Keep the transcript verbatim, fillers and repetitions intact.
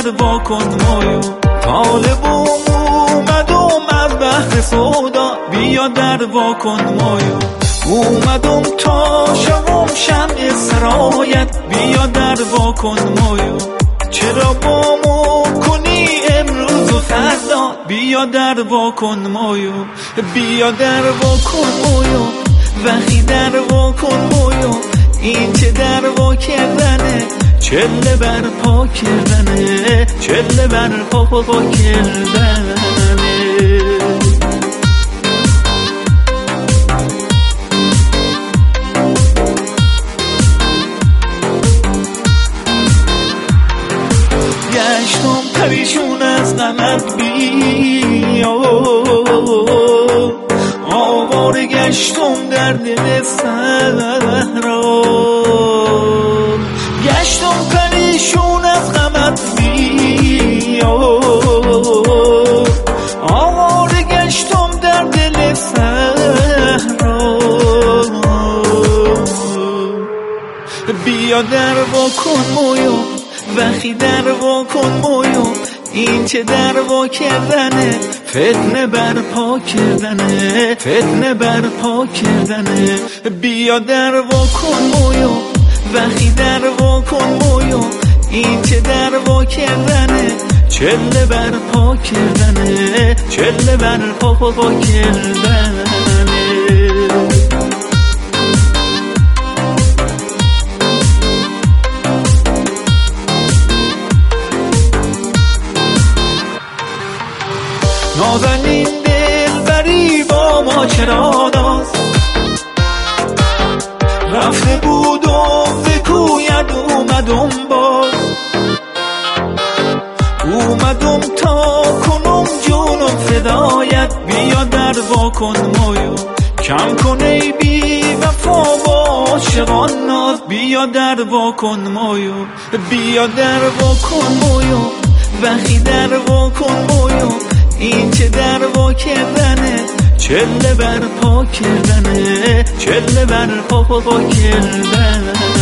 در وا کن مایو. طالب اومدم از بحر سودا، بیا در وا کن مایو. اومدم تا شوم شمع سرایت، بیا در وا کن مایو. چرا بامو کنی امروز و فردا، بیا در وا کن مایو. بیا در وا کن مایو، وقتی در وا کن مایو. این چه در وا کردنه، چله بر پا کردنه، چله بر پا پا کردنه. گشتم پریشون از غمت بیا، آواره گشتم در دل صحرا. گشتم پریشون از غمت بیا، آواره گشتم در دل صحرا. بیا در وا کن مایو، وقتی در وا کن مایو. این چه در وا کردنه، فتنه برپا کردنه، فتنه برپا کردنه. بیا در وا کن مایو، وقتی در وا کن مایو. این چه در وا کردنه، چله برپا کردنه، چله برپا پا کردنه. نازنین دلبری با ما چرا ناز، رفته بودم ز کویت اومدم باز. اومدم تا کنم جونم فدایت، بیا در وا کن مایو. کم کن ای بی وفا با عاشقان ناز، بیا در وا کن مایو. بیا در وا کن مایو، وقتی در وا کن مایو. این چه در وا کردنه، چله بر پا کردنه، چله بر پا پا کردنه.